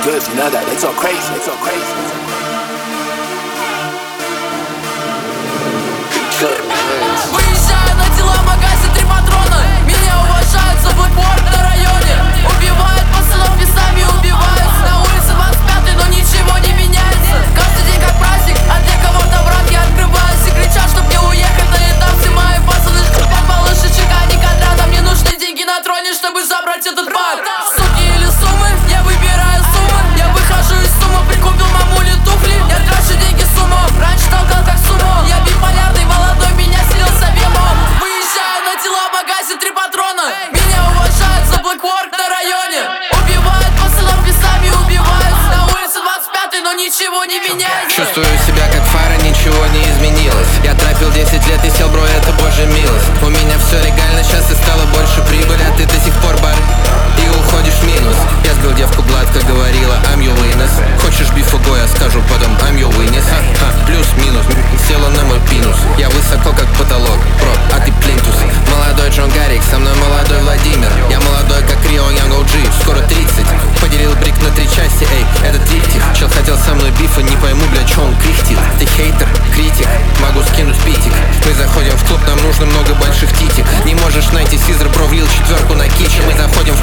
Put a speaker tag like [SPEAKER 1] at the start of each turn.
[SPEAKER 1] good, you know that. They talk crazy, they talk crazy.
[SPEAKER 2] Выезжаю на дела, в магазе 3 патрона. Меня уважают за блэкворк на районе. Убивают пацанов, весами убивают. На улице 25-й, но ничего не меняется. Каждый день как праздник, а для кого-то враг. Я открываюсь и кричат, чтоб мне уехать на этап. Все мои пацаны шкрипят малыши, чекани квадрата. Мне нужны деньги на троне, чтобы забрать этот баг. Сутки или суммы, я выбираю суммы. Я выхожу из суммы, прикупил мамуле туфли. Я трачу деньги с умом, раньше толкал как сумо. Я биполярный, молодой, меня селился вемом. Выезжаю на дела, в магазе 3 патрона. Меня уважают за блэкворк на районе. Убивают пацанов, весами убивают. На улице 25-й, но ничего не меняется.
[SPEAKER 3] Чувствую себя как фара, ничего не изменилось. Я тратил 10 лет и сел, бро, это божья милость. У меня все легально, сейчас и стало больше прибыли. А ты до сих пор бар и уходишь в минус. Я сбил девку гладко, говорила I'm your witness. Хочешь бифуго, я скажу потом I'm your witness. Плюс-минус, села на мой пинус. Я высоко как потолок, бро, а ты плинтус. Молодой Джон Гаррик, со мной молодой Владимир. Я молодой как Рио, Young OG, скоро 30. Поделил брик на 3 части, эй, это триптих. Чел хотел со мной бифа, не пойму, бля, чё он кряхтит. Ты хейтер, критик, могу скинуть питик. Мы заходим в клуб, нам нужно много больших титик. Не можешь найти сизер, бро, влил 4 на кичи. Мы заходим